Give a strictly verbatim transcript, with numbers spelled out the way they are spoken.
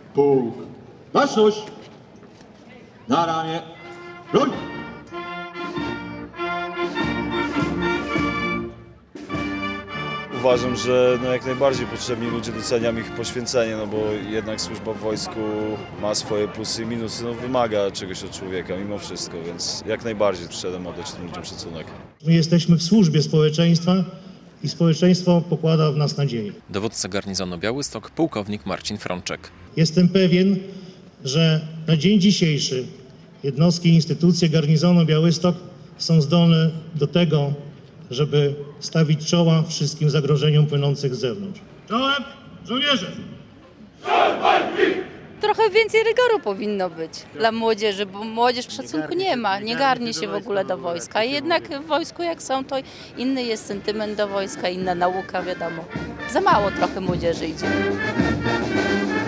pułk. Baczność! Na ramię. Broń! Uważam, że no jak najbardziej potrzebni ludzie, doceniam ich poświęcenie, no bo jednak służba w wojsku ma swoje plusy i minusy, no wymaga czegoś od człowieka mimo wszystko, więc jak najbardziej przyszedłem oddać tym ludziom szacunek. My jesteśmy w służbie społeczeństwa i społeczeństwo pokłada w nas nadzieję. Dowódca garnizonu Białystok, pułkownik Marcin Frączek. Jestem pewien, że na dzień dzisiejszy jednostki i instytucje garnizonu Białystok są zdolne do tego, żeby stawić czoła wszystkim zagrożeniom płynących z zewnątrz. Czołem żołnierze! Trochę więcej rygoru powinno być dla młodzieży, bo młodzież szacunku nie ma, nie garnie się w ogóle do wojska. Jednak w wojsku jak są, to inny jest sentyment do wojska, inna nauka, wiadomo. Za mało trochę młodzieży idzie.